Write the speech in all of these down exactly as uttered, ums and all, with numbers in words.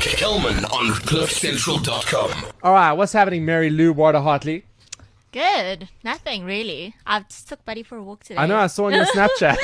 Kelman on cliff central dot com. All right, what's happening, Mary Lou Water Hartley? Good. Nothing really. I've just took Buddy for a walk today. I know, I saw on your Snapchat.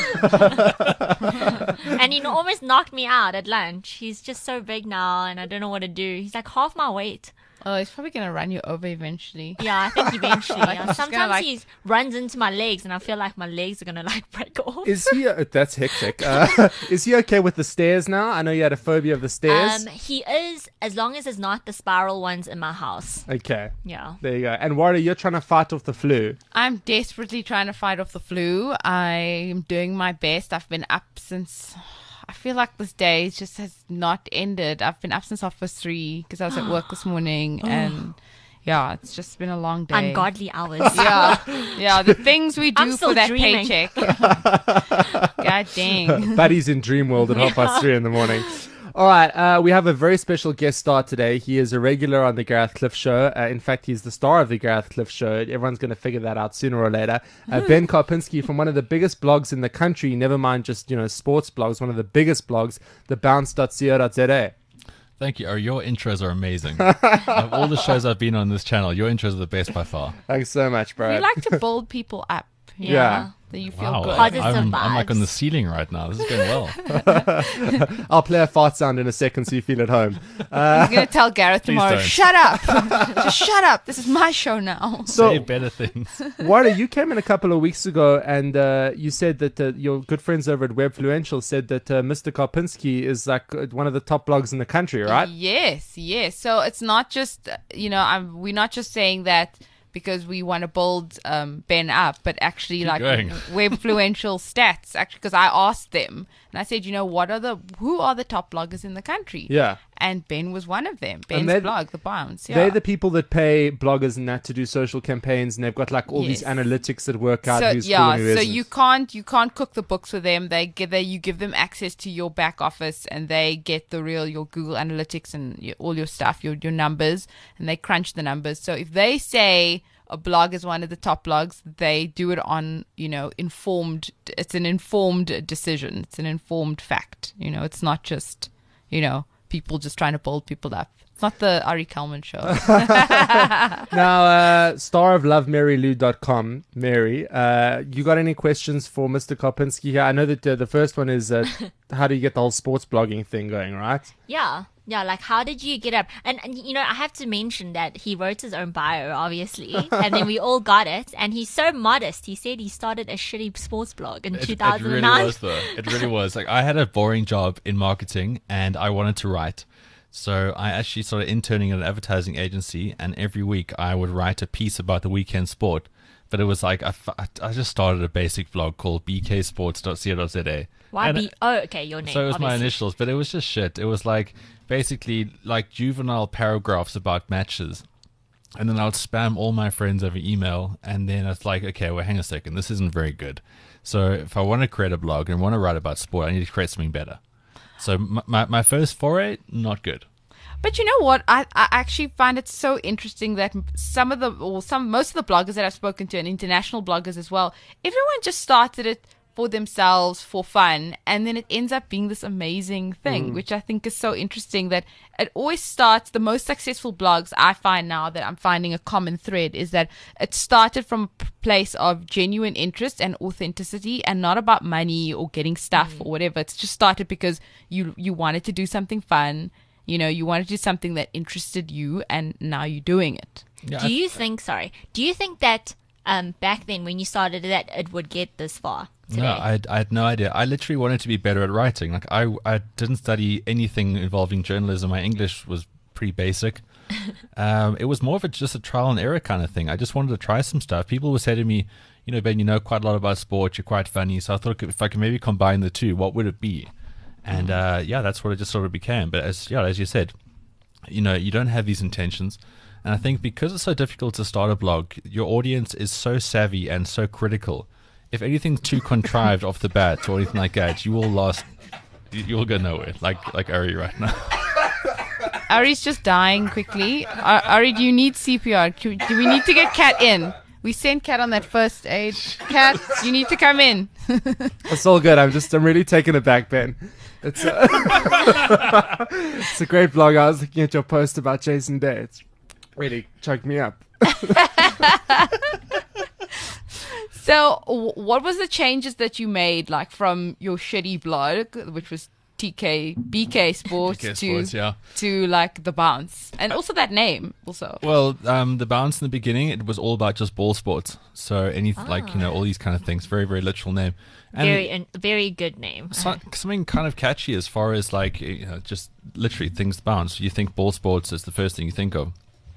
And he almost knocked me out at lunch. He's just so big now, and I don't know what to do. He's like half my weight. Oh, he's probably going to run you over eventually. Yeah, I think eventually. Like, yeah. he's Sometimes gonna, like- he runs into my legs, and I feel like my legs are going to like break off. Is he, uh, that's hectic. Uh, is he okay with the stairs now? I know you had a phobia of the stairs. Um, he is, as long as it's not the spiral ones in my house. Okay, Yeah. there you go. And Wada, you're trying to fight off the flu. I'm desperately trying to fight off the flu. I'm doing my best. I've been up since... I feel like this day just has not ended. I've been up since half past three because I was at work this morning, and yeah, it's just been a long day. Ungodly hours. Yeah, yeah, the things we I'm do still for that dreaming. paycheck. God dang. Buddy's in dream world at half past three in the morning. All right, uh, we have a very special guest star today. He is a regular on the Gareth Cliff Show. Uh, in fact, he's the star of the Gareth Cliff Show. Everyone's going to figure that out sooner or later. Uh, Ben Karpinski from one of the biggest blogs in the country, never mind just, you know, sports blogs, one of the biggest blogs, the bounce dot co dot za. Thank you. Oh, your intros are amazing. Of all the shows I've been on this channel, your intros are the best by far. Thanks so much, bro. We like to build people up. you know, Yeah. That you feel Wow, good. Positive I'm, I'm like vibes. on the ceiling right now. This is going well. I'll play a fart sound in a second so you feel at home. I'm going to tell Gareth tomorrow, don't. shut up. Just shut up. This is my show now. So, Say better things. Wada, you came in a couple of weeks ago and uh, you said that uh, your good friends over at Webfluential said that uh, Mister Karpinski is like uh, one of the top blogs in the country, right? Yes, yes. So it's not just, uh, you know, I'm, we're not just saying that because we want to build um, Ben up, but actually like going. Webfluential stats, actually, because I asked them and I said, you know, what are the, who are the top bloggers in the country? Yeah. And Ben was one of them. Ben's they're- blog, The Bounce. Yeah. They're the people that pay bloggers and that to do social campaigns, and they've got like all these Yes. analytics that work out so who's yeah, cool and who so isn't. you can't you can't cook the books for them. They give they you give them access to your back office, and they get the real your Google Analytics and your, all your stuff, your your numbers, and they crunch the numbers. So if they say a blog is one of the top blogs, they do it on, you know, informed. It's an informed decision. It's an informed fact. You know, it's not just, you know, people just trying to build people up. It's not the Ari Kalman show. Now, uh, star of love mary lou dot com, Mary, uh, you got any questions for Mister Karpinski here? I know that uh, the first one is uh, how do you get the whole sports blogging thing going, right? Yeah. Yeah, like how did you get up? And, and you know, I have to mention that he wrote his own bio, obviously, and then we all got it. And he's so modest. He said he started a shitty sports blog in It, two it thousand really nine. was, though. It really was. Like, I had a boring job in marketing, and I wanted to write. So I actually started interning at an advertising agency, and every week I would write a piece about the weekend sport. But it was like, I, f- I just started a basic blog called b k sports dot co dot za. Why And- be? Oh, okay, your name. So it was my obviously. initials, but it was just shit. It was like basically like juvenile paragraphs about matches. And then I would spam all my friends over email. And then it's like, okay, well, hang a second. This isn't very good. So if I want to create a blog and want to write about sport, I need to create something better. So my, my, my first foray, not good. But you know what? I, I actually find it so interesting that some of the, or some, most of the bloggers that I've spoken to, and international bloggers as well, everyone just started it for themselves, for fun, and then it ends up being this amazing thing, which I think is so interesting that it always starts, the most successful blogs I find now that I'm finding a common thread is that it started from a p- place of genuine interest and authenticity and not about money or getting stuff or whatever. It's just started because you you wanted to do something fun. You know, you wanted to do something that interested you, and now you're doing it. Yeah, Do I- you think? Sorry. Do you think that um back then when you started that it would get this far today? No, I had, I had no idea. I literally wanted to be better at writing. Like I, I didn't study anything involving journalism. My English was pretty basic. um, it was more of a, just a trial and error kind of thing. I just wanted to try some stuff. People would say to me, you know, Ben, you know quite a lot about sport. You're quite funny. So I thought if I could maybe combine the two, what would it be? And uh, yeah, that's what it just sort of became. But as yeah, as you said, you know, you don't have these intentions. And I think because it's so difficult to start a blog, your audience is so savvy and so critical. If anything's too contrived off the bat or anything like that, you will lost. You you will go nowhere. Like like Ari right now. Ari's just dying quickly. Ar- Ari, do you need C P R? Do we need to get Kat in? We sent Kat on that first aid. Kat, you need to come in. It's all good. I'm just, I'm really taken aback, Ben. It's a, it's a great blog. I was looking at your post about Jason Day. It's really choked me up. So, w- what was the changes that you made, like from your shitty blog, which was T K B K Sports, T K to Sports, yeah. to like the Bounce, and also that name, also. Well, um, the Bounce in the beginning, it was all about just ball sports. So any like you know all these kind of things. Very very literal name. And Very, uh, very good name. so, something kind of catchy as far as like you know, just literally things bounce. You think ball sports is the first thing you think of.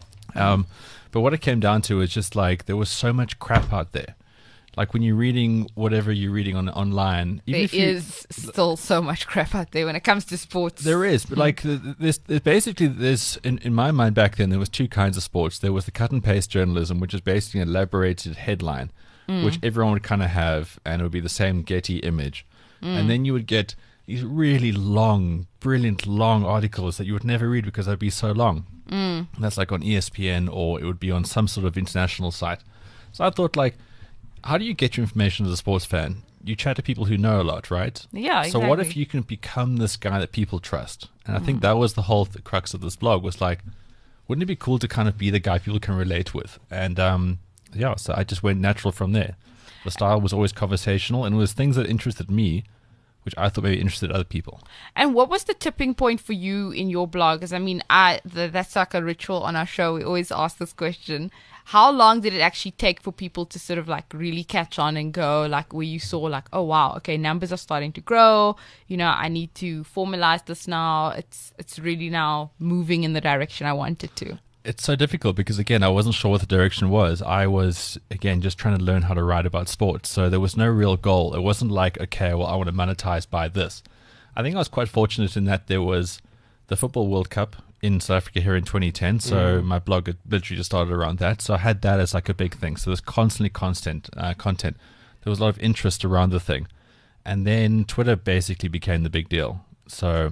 Um, but what it came down to is just like there was so much crap out there. Like when you're reading whatever you're reading on online, even There if you, is still so much crap out there when it comes to sports. there is, but like th- th- there's, there's basically there's in, in my mind back then there was two kinds of sports. There was the cut and paste journalism, which is basically an elaborated headline, which everyone would kind of have, and it would be the same Getty image, and then you would get these really long, brilliant long articles that you would never read because they'd be so long. Mm. That's like on E S P N or it would be on some sort of international site. So I thought like, how do you get your information as a sports fan? You chat to people who know a lot, right? Yeah, So what if exactly. you can become this guy that people trust? And I think that was the whole th- crux of this blog was like, wouldn't it be cool to kind of be the guy people can relate with? And um, yeah, so I just went natural from there. The style was always conversational and it was things that interested me, which I thought maybe interested other people. And what was the tipping point for you in your blog? Because I mean, I the, that's like a ritual on our show. We always ask this question. How long did it actually take for people to sort of like really catch on and go, like where you saw like, oh wow, okay, numbers are starting to grow. You know, I need to formalize this now. It's it's really now moving in the direction I want it to. It's so difficult because, again, I wasn't sure what the direction was. I was, again, just trying to learn how to write about sports. So there was no real goal. It wasn't like, okay, well, I want to monetize by this. I think I was quite fortunate in that there was the Football World Cup in South Africa here in twenty ten. So my blog had literally just started around that. So I had that as like a big thing. So there's constantly constant uh, content. There was a lot of interest around the thing. And then Twitter basically became the big deal. So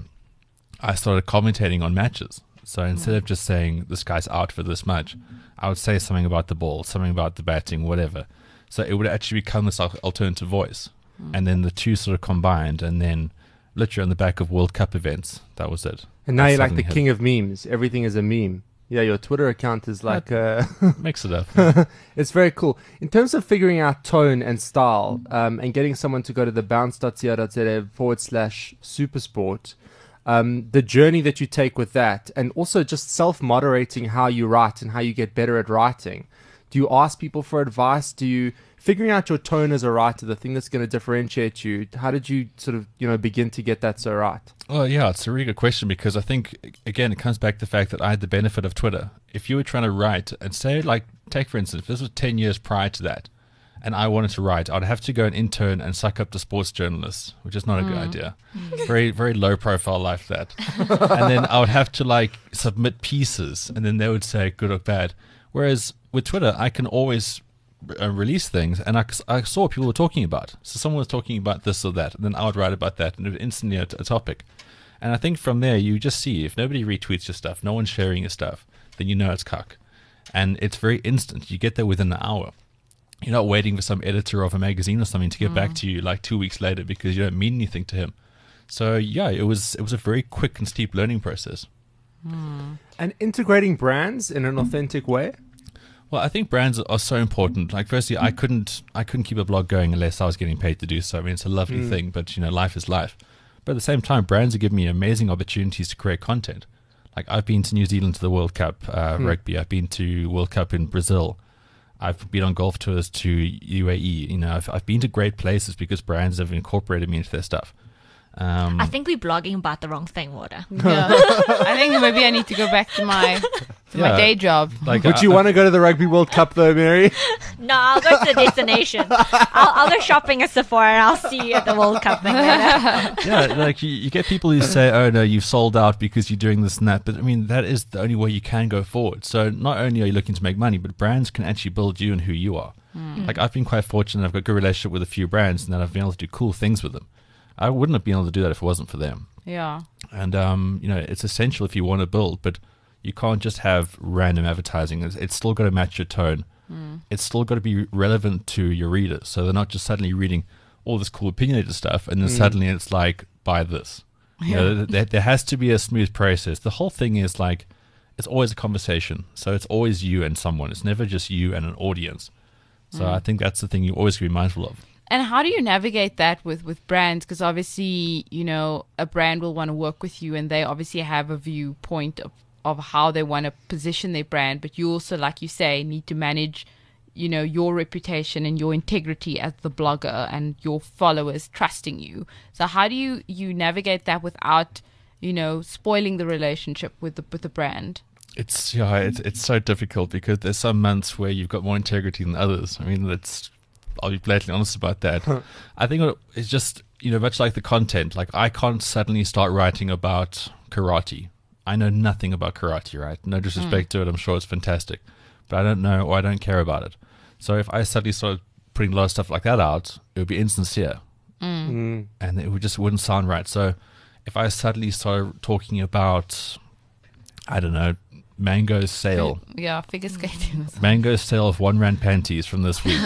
I started commentating on matches. So instead of just saying this guy's out for this much, I would say something about the ball, something about the batting, whatever. So it would actually become this al- alternative voice. And then the two sort of combined, and then literally on the back of World Cup events, that was it. And now That you're like the suddenly hit. king of memes. Everything is a meme. Yeah, your Twitter account is like uh, Mix it up. it's very cool. In terms of figuring out tone and style, um, and getting someone to go to the bounce.co.za forward slash supersport, um, the journey that you take with that, and also just self-moderating how you write and how you get better at writing. Do you ask people for advice? Do you figuring out your tone as a writer, the thing that's going to differentiate you? How did you sort of, you know, begin to get that so right? Well, yeah, it's a really good question because I think, again, it comes back to the fact that I had the benefit of Twitter. If you were trying to write and say, like, take for instance, if this was ten years prior to that and I wanted to write, I'd have to go and intern and suck up to sports journalists, which is not a good idea. Very, very low profile life, that. And then I would have to, like, submit pieces and then they would say good or bad. Whereas with Twitter, I can always uh, release things, and I, I saw what people were talking about. So someone was talking about this or that, and then I would write about that, and it would instantly a, a topic. And I think from there, you just see if nobody retweets your stuff, no one's sharing your stuff, then you know it's cuck. And it's very instant. You get there within an hour. You're not waiting for some editor of a magazine or something to get back to you like two weeks later because you don't mean anything to him. So yeah, it was it was a very quick and steep learning process. And integrating brands in an authentic way. Well, I think brands are so important. Like, firstly, I couldn't, I couldn't keep a blog going unless I was getting paid to do so. I mean, it's a lovely thing, but you know, life is life. But at the same time, brands are giving me amazing opportunities to create content. Like, I've been to New Zealand to the World Cup uh, rugby. I've been to World Cup in Brazil. I've been on golf tours to U A E. You know, I've, I've been to great places because brands have incorporated me into their stuff. Um, I think we're blogging about the wrong thing, Water. Yeah. I think maybe I need to go back to my to Yeah. my day job. like, Would I- you want to go to the Rugby World Cup though, Mary? No, I'll go to the destination. I'll, I'll go shopping at Sephora and I'll see you at the World Cup thing later. yeah, like you, you get people who say, "Oh no, you've sold out because you're doing this and that." But I mean, that is the only way you can go forward. So not only are you looking to make money, but brands can actually build you and who you are. Like, I've been quite fortunate. I've got a good relationship with a few brands, and that I've been able to do cool things with them. I wouldn't have been able to do that if it wasn't for them. Yeah. And um, you know, it's essential if you want to build, but you can't just have random advertising. It's, it's still got to match your tone. It's still got to be relevant to your readers, so they're not just suddenly reading all this cool opinionated stuff, and then suddenly it's like, buy this. You know, there, there has to be a smooth process. The whole thing is like, it's always a conversation. So it's always you and someone. It's never just you and an audience. So I think that's the thing you always be mindful of. And how do you navigate that with, with brands? Because obviously, you know, a brand will want to work with you, and they obviously have a viewpoint of, of how they want to position their brand. But you also, like you say, need to manage, you know, your reputation and your integrity as the blogger and your followers trusting you. So how do you, you navigate that without, you know, spoiling the relationship with the with the brand? It's yeah, it's it's so difficult because there's some months where you've got more integrity than others. I mean, that's I'll be blatantly honest about that. I think it's just, you know, much like the content. Like I can't suddenly start writing about karate. I know nothing about karate, right? No disrespect mm. to it. I'm sure it's fantastic, but I don't know or I don't care about it. So if I suddenly started putting a lot of stuff like that out, it would be insincere, Mm. Mm. and it would just wouldn't sound right. So if I suddenly started talking about, I don't know, Mango's sale, Yeah, figure skating. Mango's sale of one rand panties from this week,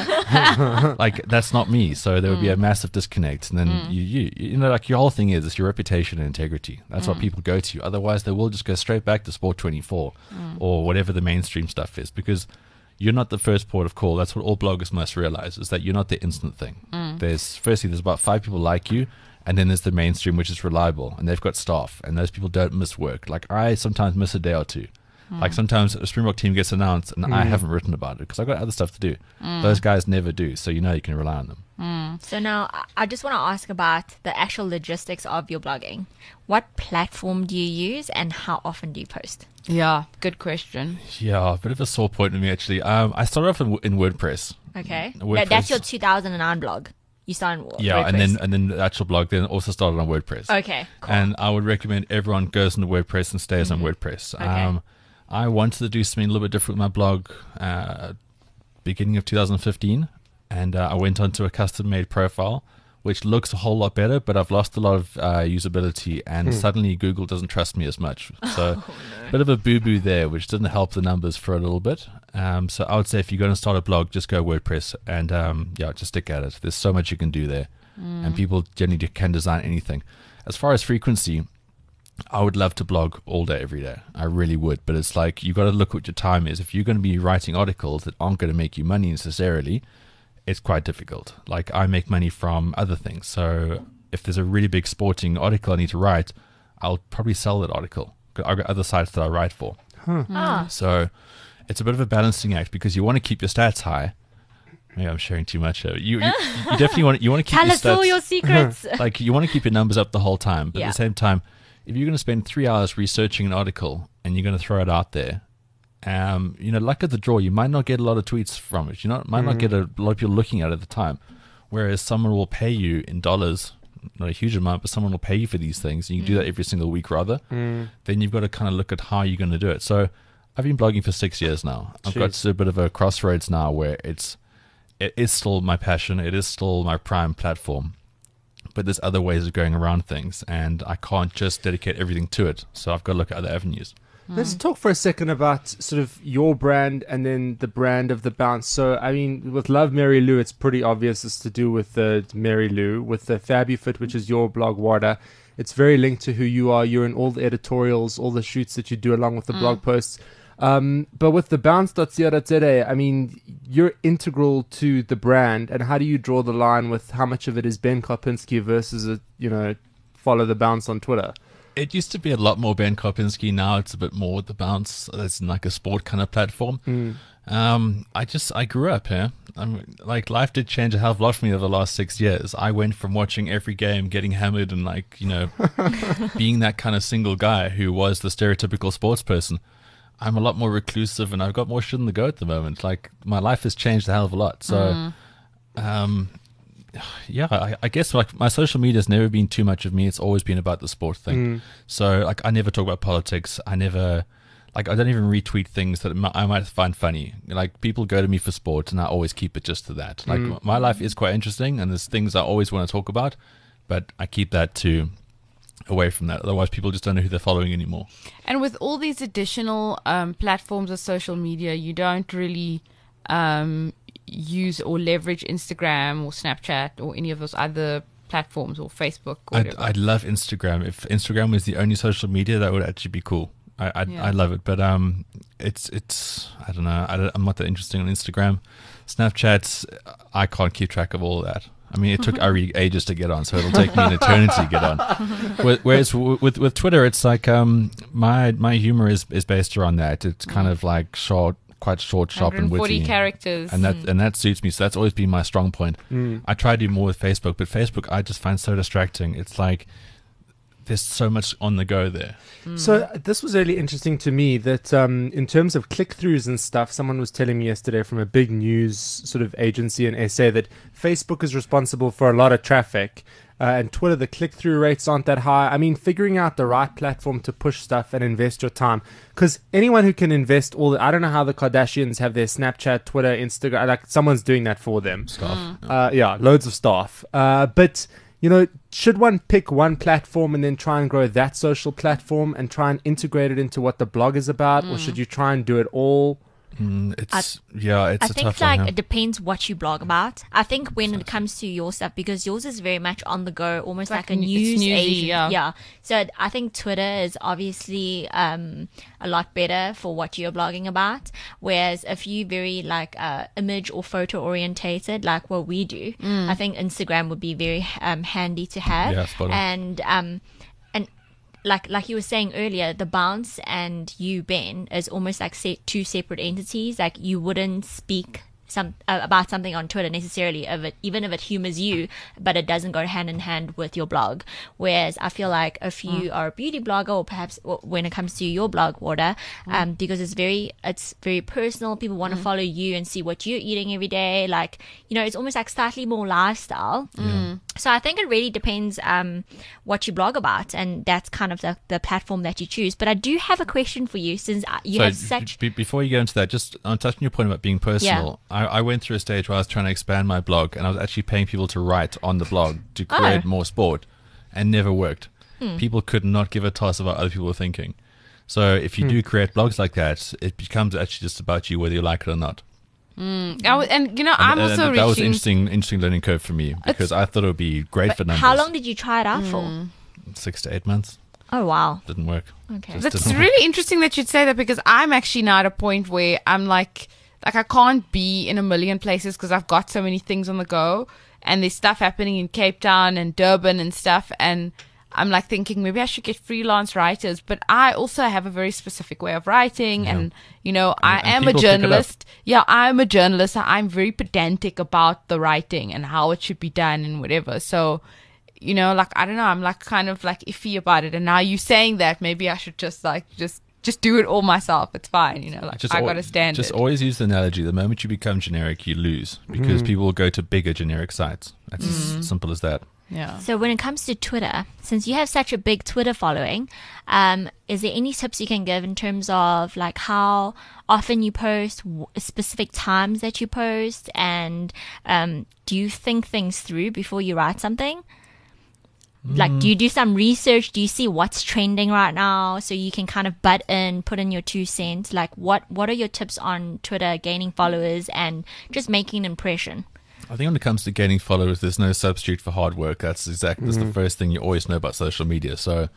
like that's not me. So there would be a massive disconnect, and then Mm. you, you, you know, like your whole thing is it's your reputation and integrity. That's what people go to. Otherwise, they will just go straight back to Sport twenty-four or whatever the mainstream stuff is, because you're not the first port of call. That's what all bloggers must realize, is that you're not the instant thing. There's firstly, there's about five people like you, and then there's the mainstream, which is reliable, and they've got staff, and those people don't miss work. Like I sometimes miss a day or two. Like sometimes a Springbok team gets announced, and I haven't written about it because I've got other stuff to do. Those guys never do, so you know you can rely on them. So now I- I just want to ask about the actual logistics of your blogging. What platform do you use, and how often do you post? Yeah, good question. Yeah, a bit of a sore point with me actually. Um, I started off in, in WordPress. Okay, WordPress. That- that's your two thousand nine blog. You started on Yeah, WordPress. and then and then the actual blog then also started on WordPress. Okay, cool. And I would recommend everyone goes into WordPress and stays on WordPress. Okay. Um, I wanted to do something a little bit different with my blog uh, beginning of two thousand fifteen, and uh, I went onto a custom-made profile, which looks a whole lot better, but I've lost a lot of uh, usability, and suddenly Google doesn't trust me as much. So a bit of a boo-boo there, which didn't help the numbers for a little bit. Um, so I would say if you're going to start a blog, just go WordPress, and um, yeah, just stick at it. There's so much you can do there, and people generally can design anything. As far as frequency, I would love to blog all day, every day. I really would. But it's like, you got to look what your time is. If you're going to be writing articles that aren't going to make you money necessarily, it's quite difficult. Like I make money from other things. So if there's a really big sporting article I need to write, I'll probably sell that article. I've got other sites that I write for. Ah, So it's a bit of a balancing act because you want to keep your stats high. Maybe I'm sharing too much. here. You, you, you definitely want you want to keep tell your us stats. all your secrets. Like you want to keep your numbers up the whole time, but Yeah. at the same time, if you're going to spend three hours researching an article and you're going to throw it out there, um, you know, luck of the draw, you might not get a lot of tweets from it. You know, might not get a lot of people looking at it at the time. Whereas someone will pay you in dollars, not a huge amount, but someone will pay you for these things. And you can do that every single week rather. Then you've got to kind of look at how you're going to do it. So I've been blogging for six years now. I've got Jeez. to a bit of a crossroads now where it's, it is still my passion. It is still my prime platform. But there's other ways of going around things, and I can't just dedicate everything to it. So I've got to look at other avenues. Let's talk for a second about sort of your brand and then the brand of the Bounce. So, I mean, with Love Mary Lou, it's pretty obvious it's to do with the Mary Lou. With the FabuFit, which is your blog, Warda, it's very linked to who you are. You're in all the editorials, all the shoots that you do along with the blog posts. Um, but with the bounce dot co dot za, I mean, you're integral to the brand. And how do you draw the line with how much of it is Ben Karpinski versus, a, you know, follow the Bounce on Twitter? It used to be a lot more Ben Karpinski. Now it's a bit more with the Bounce. It's like a sport kind of platform. Mm. Um, I just, I grew up here. I'm, like, life did change a hell of a lot for me over the last six years. I went from watching every game, getting hammered, and, like, you know, being that kind of single guy who was the stereotypical sports person. I'm a lot more reclusive, and I've got more shit in the go at the moment. Like, my life has changed a hell of a lot. So, um, yeah, I, I guess like my social media has never been too much of me. It's always been about the sport thing. So, like, I never talk about politics. I never, like, I don't even retweet things that m- I might find funny. Like, people go to me for sport, and I always keep it just to that. Like, m- my life is quite interesting, and there's things I always want to talk about, but I keep that to away from that. Otherwise, people just don't know who they're following anymore. And with all these additional um, platforms of social media, you don't really, um, use or leverage Instagram or Snapchat or any of those other platforms or Facebook or I'd, whatever? I'd love Instagram. If Instagram was the only social media, that would actually be cool. I I Yeah. I love it, but um, it's it's I don't know. I don't, I'm not that interested on Instagram. Snapchat, I can't keep track of all of that. I mean, it took Ari ages to get on, so it'll take me an eternity to get on. Whe- Whereas w- with with Twitter, it's like um, my my humor is is based around that. It's kind of like short, quite short, sharp, and one hundred forty witty. characters. and that and that suits me. So that's always been my strong point. I try to do more with Facebook, but Facebook I just find so distracting. It's like there's so much on the go there. So uh, this was really interesting to me that um, in terms of click-throughs and stuff, someone was telling me yesterday from a big news sort of agency in S A that Facebook is responsible for a lot of traffic. Uh, and Twitter, the click-through rates aren't that high. I mean, figuring out the right platform to push stuff and invest your time. Because anyone who can invest all the... I don't know how the Kardashians have their Snapchat, Twitter, Instagram... Like, someone's doing that for them. Stuff. Uh, yeah, loads of staff. Uh, but, you know, should one pick one platform and then try and grow that social platform and try and integrate it into what the blog is about? Or should you try and do it all? Mm, it's yeah, it's I a think tough like one. it depends what you blog about. I think when it comes to your stuff, because yours is very much on the go, almost Like like, a n- it's news newsy, agent. yeah. So I think Twitter is obviously um, a lot better for what you're blogging about. Whereas if you very like uh, image or photo orientated, like what we do, I think Instagram would be very um, handy to have. Yeah, spot on. And um, and like like you were saying earlier, the Bounce and you, Ben, is almost like se- two separate entities. Like you wouldn't speak some uh, about something on Twitter necessarily, of it, even if it humors you, but it doesn't go hand in hand with your blog. Whereas I feel like if you are a beauty blogger, or perhaps w- when it comes to your blog, Water, um, because it's very it's very personal. People want to follow you and see what you're eating every day. Like, you know, it's almost like slightly more lifestyle. So I think it really depends um, what you blog about, and that's kind of the, the platform that you choose. But I do have a question for you, since uh, you so have such... be- before you go into that, just on touching your point about being personal, I, I went through a stage where I was trying to expand my blog, and I was actually paying people to write on the blog to create Oh. more sport, and never worked. People could not give a toss about other people were thinking. So if you do create blogs like that, it becomes actually just about you, whether you like it or not. I w- and you know, I'm and, also and that was an reaching. interesting, interesting learning curve for me, because I thought it would be great for numbers. How long did you try it out for? Six to eight months. Oh, wow. Didn't work. Okay. Just That's didn't work. really interesting that you'd say that, because I'm actually now at a point where I'm like, like I can't be in a million places because I've got so many things on the go, and there's stuff happening in Cape Town and Durban and stuff, and I'm like thinking maybe I should get freelance writers, but I also have a very specific way of writing, and you know, I and am a people pick it up. journalist. Yeah, I'm a journalist. I'm very pedantic about the writing and how it should be done and whatever. So, you know, like I don't know, I'm like kind of like iffy about it. And now you saying that, maybe I should just like just just do it all myself. It's fine, you know, like Just I al- got to stand Just it. always use the analogy. The moment you become generic, you lose, because people will go to bigger generic sites. That's as simple as that. Yeah. So when it comes to Twitter, since you have such a big Twitter following, um, is there any tips you can give in terms of like how often you post, w- specific times that you post, and um, do you think things through before you write something? Like, do you do some research? Do you see what's trending right now so you can kind of butt in, put in your two cents? Like, what what are your tips on Twitter, gaining followers and just making an impression? I think when it comes to gaining followers, there's no substitute for hard work. That's exactly that's the first thing you always know about social media. So,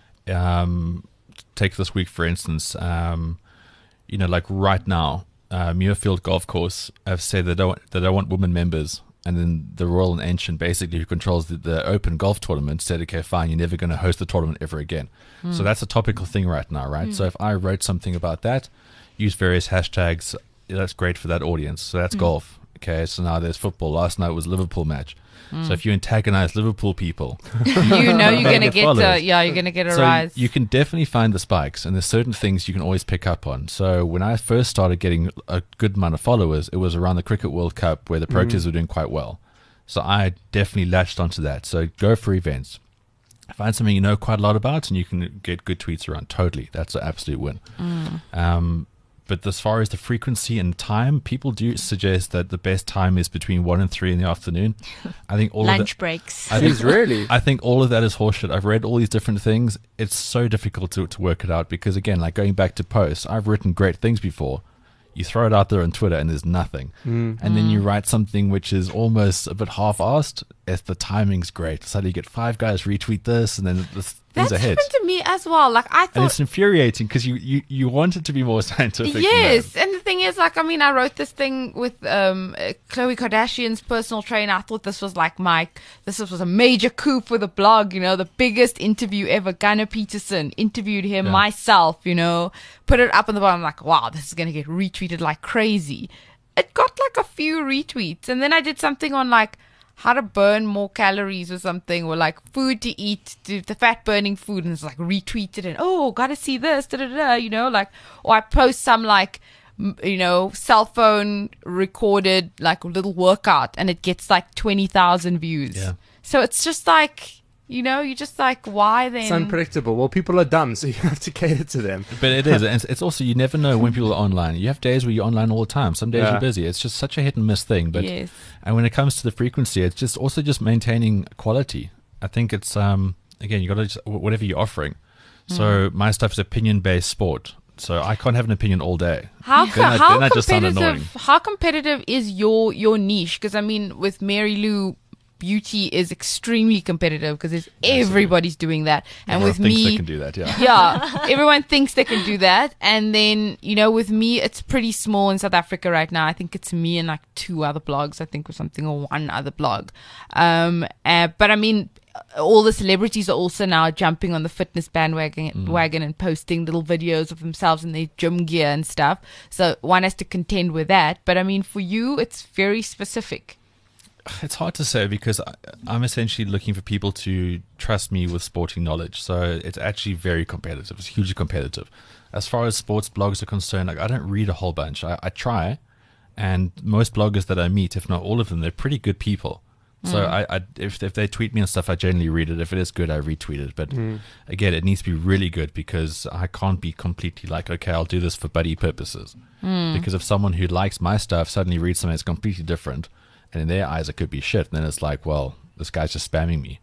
um, take this week for instance. Um, you know, like right now, uh, Muirfield Golf Course have said they don't they don't want women members. And then the Royal and Ancient, basically, who controls the, the Open Golf Tournament, said, okay, fine, you're never going to host the tournament ever again. So that's a topical thing right now, right? So if I wrote something about that, use various hashtags, yeah, that's great for that audience. So that's golf. Okay, so now there's football. Last night was Liverpool match. So if you antagonize Liverpool people, You know, you're They gonna get get uh, followers. yeah, you're gonna get a so rise. you can definitely find the spikes, and there's certain things you can always pick up on. So when I first started getting a good amount of followers, it was around the Cricket World Cup where the Proteas were doing quite well. So I definitely latched onto that. So go for events. Find something you know quite a lot about, and you can get good tweets around. Totally. That's an absolute win. Um, but as far as the frequency and time, people do suggest that the best time is between one and three in the afternoon. I think all Lunch of that, breaks. I think, Jeez, really? I think all of that is horseshit. I've read all these different things. It's so difficult to, to work it out because, again, like going back to posts, I've written great things before. You throw it out there on Twitter and there's nothing. Mm. And then you write something which is almost a bit half-assed. If the timing's great. Suddenly you get five guys retweet this and then this, things That's are hit. happened to me as well. Like I And thought, it's infuriating because you, you, you want it to be more scientific. yes. than And the thing is, like, I mean, I wrote this thing with um, uh, Khloe Kardashian's personal trainer. I thought this was like my, this was a major coup for the blog. You know, the biggest interview ever. Gunnar Peterson interviewed him Yeah. myself. You know, put it up on the bottom. I'm like, wow, this is gonna get retweeted like crazy. It got like a few retweets, and then I did something on like how to burn more calories or something, or like food to eat, to the fat burning food, and it's like retweeted and oh, gotta see this, da da da, you know, like, or I post some like, m- you know, cell phone recorded like little workout, and it gets like twenty thousand views. Yeah. So it's just like, you know, you're just like, why then? It's unpredictable. Well, people are dumb, so you have to cater to them. But it is. And it's- it's also, you never know when people are online. You have days where you're online all the time. Some days Yeah. you're busy. It's just such a hit and miss thing. But Yes. And when it comes to the frequency, it's just also just maintaining quality. I think it's, um again, you got to just, whatever you're offering. So Mm. my stuff is opinion-based sport. So I can't have an opinion all day. How Then I- how then I just sound annoying. competitive how competitive is your your niche? Because I mean, with Mary Lou, beauty is extremely competitive because everybody's doing that, and Everyone with thinks me, they can do that, yeah. yeah, everyone thinks they can do that, and then you know, with me, it's pretty small in South Africa right now. I think it's me and like two other blogs, I think, or something, or one other blog. Um, uh, but I mean, all the celebrities are also now jumping on the fitness bandwagon wagon and posting little videos of themselves in their gym gear and stuff. So one has to contend with that. But I mean, for you, it's very specific. It's hard to say because I, I'm essentially looking for people to trust me with sporting knowledge. So it's actually very competitive. It's hugely competitive. As far as sports blogs are concerned, like I don't read a whole bunch. I, I try, and most bloggers that I meet, if not all of them, they're pretty good people. So I, I if if they tweet me and stuff, I generally read it. If it is good, I retweet it. But again, it needs to be really good because I can't be completely like, okay, I'll do this for buddy purposes. Because if someone who likes my stuff suddenly reads something that's completely different, and in their eyes it could be shit, then it's like, well, this guy's just spamming me.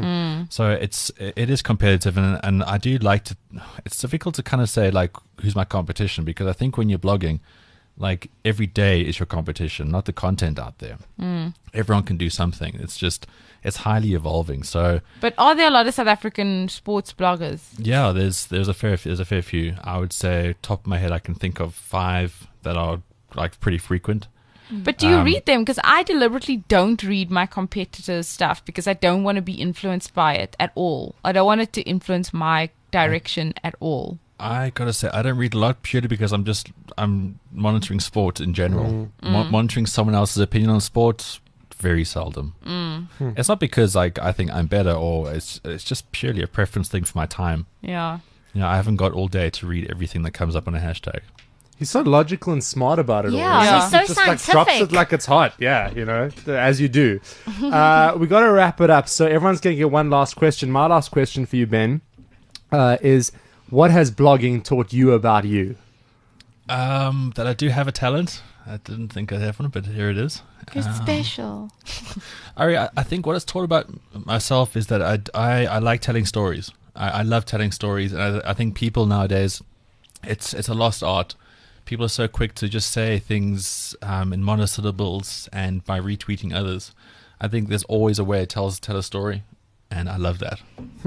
So it's it is competitive, and and I do like to. It's difficult to kind of say like who's my competition, because I think when you're blogging, like every day is your competition, not the content out there. Everyone can do something. It's just it's highly evolving. So But are there a lot of South African sports bloggers? yeah, there's there's a fair there's a fair few. I would say top of my head I can think of five that are like pretty frequent. But do you Um, read them? Because I deliberately don't read my competitors' stuff because I don't want to be influenced by it at all. I don't want it to influence my direction at all. I gotta say, I don't read a lot purely because I'm just I'm monitoring sport in general. Mo- monitoring someone else's opinion on sport, very seldom. It's not because like I think I'm better, or it's it's just purely a preference thing for my time. Yeah. You know, I haven't got all day to read everything that comes up on a hashtag. He's so logical and smart about it all. Yeah, Yeah. he's so He just like drops scientific. it like it's hot. Yeah, you know, as you do. uh, we got to wrap it up. So everyone's going to get one last question. My last question for you, Ben, uh, is what has blogging taught you about you? Um, that I do have a talent. I didn't think I'd have one, but here it is. You're Um, special. Ari, I, I think what it's taught about myself is that I, I, I like telling stories. I, I love telling stories, and I, I think people nowadays, it's it's a lost art. People are so quick to just say things um, in monosyllables and by retweeting others. I think there's always a way to tell, tell a story, and I love that.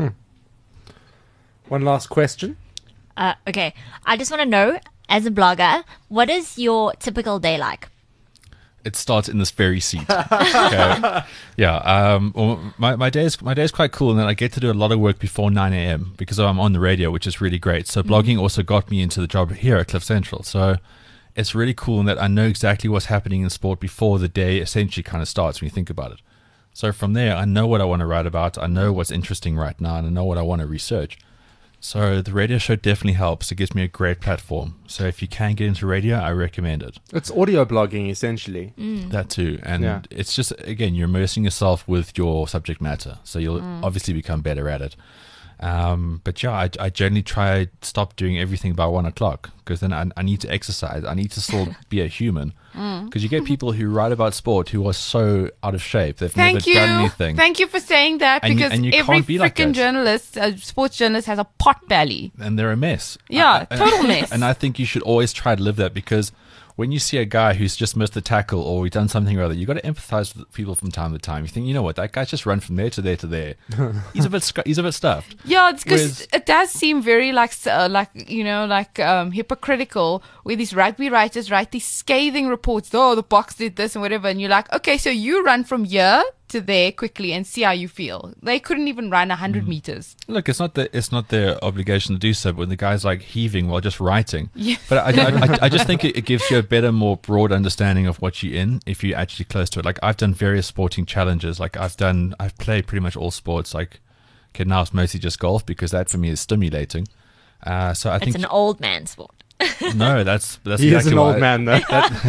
One last question. Uh, okay, I just want to know, as a blogger, what is your typical day like? It starts in this very seat. Okay. Yeah. Um, well, my my day is my day is quite cool, and then I get to do a lot of work before nine a.m. because I'm on the radio, which is really great. So blogging also got me into the job here at Cliff Central. So it's really cool in that I know exactly what's happening in sport before the day essentially kind of starts when you think about it. So from there, I know what I want to write about. I know what's interesting right now, and I know what I want to research. So the radio show definitely helps. It gives me a great platform. So if you can get into radio, I recommend it. It's audio blogging, essentially. That too. And Yeah. it's just, again, you're immersing yourself with your subject matter. So you'll obviously become better at it. Um, but yeah, I, I generally try to stop doing everything by one o'clock because then I, I need to exercise. I need to still be a human. Because you get people who write about sport who are so out of shape. They've Thank never you. done anything. Thank you for saying that, And you- because and you every can't be like freaking that. journalist, uh, sports journalist, has a pot belly. and they're a mess. Yeah, I- I- total mess. And I think you should always try to live that, because when you see a guy who's just missed a tackle or he's done something or other, you got to empathize with people from time to time. You think, you know what, that guy's just run from there to there to there. He's a bit sc- he's a bit stuffed. Yeah, it's because Whereas- it does seem very like uh, like you know like um, hypocritical where these rugby writers write these scathing reports. Oh, the Boks did this and whatever, and you're like, okay, so you run from here to there quickly and see how you feel. They couldn't even run a hundred meters. Look, it's not the, it's not their obligation to do so, but when the guy's like heaving while just writing. Yeah. But I, I, I, I just think it, it gives you a better, more broad understanding of what you're in if you're actually close to it. Like I've done various sporting challenges. Like I've done, I've played pretty much all sports. Like, okay, now it's mostly just golf because that for me is stimulating. Uh, so I It's think an old man sport. no, that's that's He exactly is an why old I- man, though.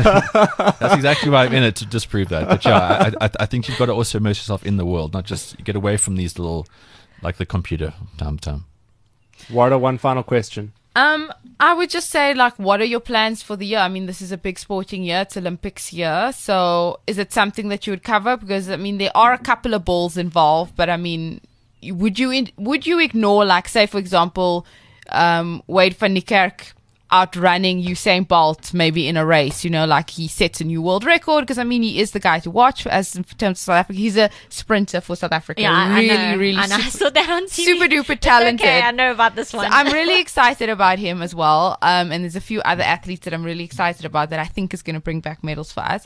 That's exactly why I'm in it, to disprove that. But yeah, I, I, I think you've got to also immerse yourself in the world, not just get away from these little, like the computer, time to time. Warda, one final question. Um, I would just say, like, what are your plans for the year? I mean, this is a big sporting year. It's Olympics year. So is it something that you would cover? Because, I mean, there are a couple of balls involved, but I mean, would you, in, would you ignore, like, say, for example, um, Wade van Niekerk outrunning Usain Bolt maybe in a race, you know, like he sets a new world record? Because I mean, he is the guy to watch as in terms of South Africa. He's a sprinter for South Africa. Yeah, I, really, I know. really I know. I super, saw that on T V. super duper It's talented. Okay, I know about this one. So I'm really excited about him as well. Um, and there's a few other athletes that I'm really excited about that I think is going to bring back medals for us.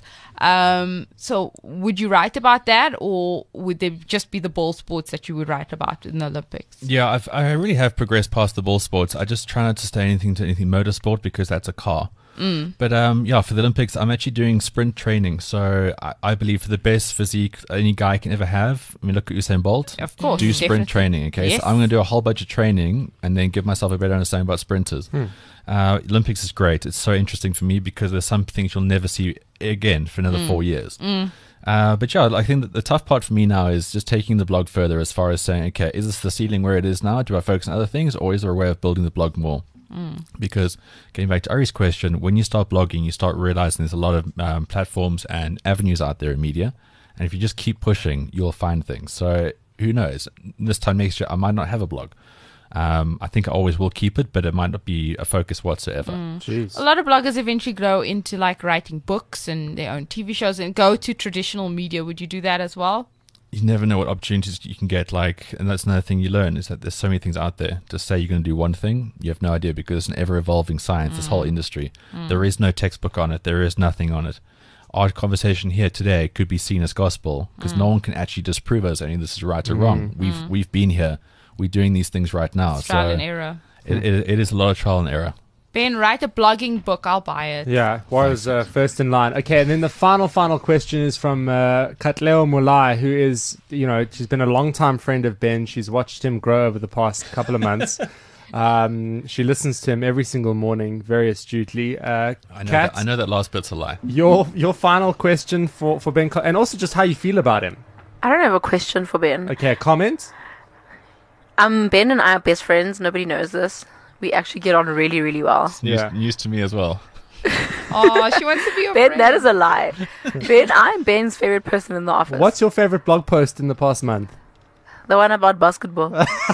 Um, so would you write about that, or would there just be the ball sports that you would write about in the Olympics? Yeah, I've, I really have progressed past the ball sports. I just try not to stay anything to anything motorsport because that's a car. Mm. But um, yeah, for the Olympics, I'm actually doing sprint training. So I, I believe for the best physique any guy can ever have, I mean, look at Usain Bolt. Of course, do sprint definitely. training. Okay, Yes. so I'm going to do a whole bunch of training and then give myself a better understanding about sprinters. Hmm. Uh, Olympics is great. It's so interesting for me because there's some things you'll never see again for another Mm. four years. Uh, but yeah, I think that the tough part for me now is just taking the blog further as far as saying, okay, is this the ceiling where it is now? Do I focus on other things, or is there a way of building the blog more? Mm. Because getting back to Ari's question, when you start blogging, you start realizing there's a lot of um, platforms and avenues out there in media. And if you just keep pushing, you'll find things. So who knows? This time next year, I might not have a blog. Um, I think I always will keep it, but it might not be a focus whatsoever. Jeez. A lot of bloggers eventually grow into like writing books and their own T V shows and go to traditional media. Would you do that as well? You never know what opportunities you can get. Like, and that's another thing you learn is that there's so many things out there. To say you're going to do one thing, you have no idea because it's an ever-evolving science. This whole industry, there is no textbook on it. There is nothing on it. Our conversation here today could be seen as gospel because no one can actually disprove us any this is right or wrong. We've we've been here. We're doing these things right now. It's trial so and error. It, it, it is a lot of trial and error. Ben, write a blogging book. I'll buy it. Yeah, Warda's uh, first in line. Okay, and then the final, final question is from uh, Katleo Mulai, who is, you know, she's been a long-time friend of Ben. She's watched him grow over the past couple of months. um, she listens to him every single morning, very astutely. Uh, I know, Kat, that, I know that last bit's a lie. your your final question for, for Ben, and also just how you feel about him. I don't have a question for Ben. Okay, a comment? Um, Ben and I are best friends. Nobody knows this. We actually get on really, really well. News, Yeah. news to me as well. Oh, she wants to be your Ben, friend. that is a lie. Ben, I'm Ben's favorite person in the office. What's your favorite blog post in the past month? The one about basketball.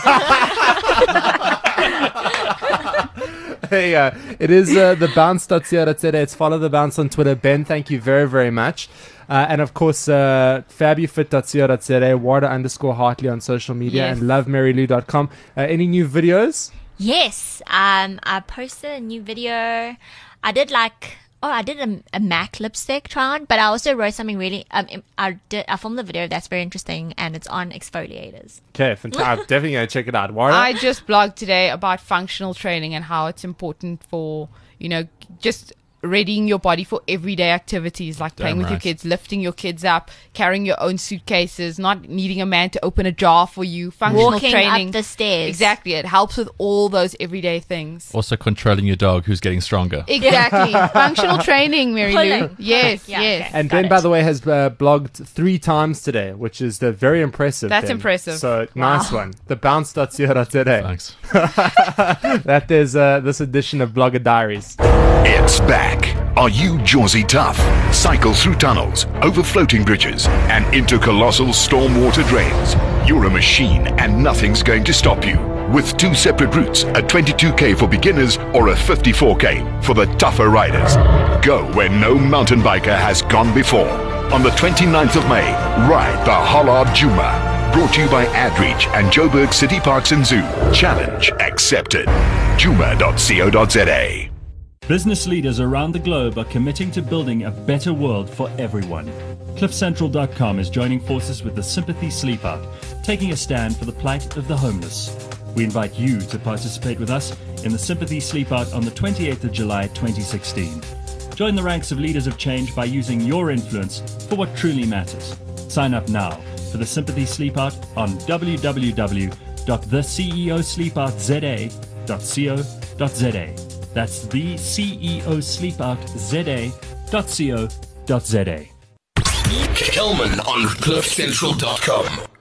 Hey, uh, it is uh, the bounce dot co dot za. It's follow the bounce on Twitter. Ben, thank you very, very much. Uh, and of course, uh, fabufit dot co dot za, Warda underscore Hartley on social media, Yes. and love mary lou dot com. Uh, any new videos? Yes, um, I posted a new video. I did like, oh, I did a, a MAC lipstick try on, but I also wrote something really, um, I did, I filmed the video that's very interesting, and it's on exfoliators. Okay, fantastic. I'm definitely going to check it out. Warda? I just blogged today about functional training and how it's important for, you know, just readying your body for everyday activities like playing Damn with your right. kids, lifting your kids up, carrying your own suitcases, not needing a man to open a jar for you, functional Walking training. up the stairs. Exactly. It helps with all those everyday things. Also controlling your dog who's getting stronger. Exactly. Functional training, Mary Lou. Pulling. Yes, Yeah, yes. okay. And Got Ben, it. by the way, has uh, blogged three times today, which is uh, very impressive. That's Ben. impressive. So, nice one. The bounce dot co dot za. Thanks. That there's uh, this edition of Blogger Diaries. It's back. Are you Jawsy tough? Cycle through tunnels, over floating bridges, and into colossal stormwater drains. You're a machine and nothing's going to stop you. with two separate routes, a twenty-two K for beginners or a fifty-four K for the tougher riders. Go where no mountain biker has gone before. On the twenty-ninth of May, ride the Hollard Djuma. Brought to you by AdReach and Joburg City Parks and Zoo. Challenge accepted. djuma dot co dot za. Business leaders around the globe are committing to building a better world for everyone. cliff central dot com is joining forces with the Sympathy Sleep Out, taking a stand for the plight of the homeless. We invite you to participate with us in the Sympathy Sleep Out on the twenty-eighth of July twenty sixteen. Join the ranks of leaders of change by using your influence for what truly matters. Sign up now for the Sympathy Sleep Out on w w w dot the c e o sleep out z a dot co dot za. That's the C E O Sleep Out Z A dot co dot za. Kelman on cliff central dot com.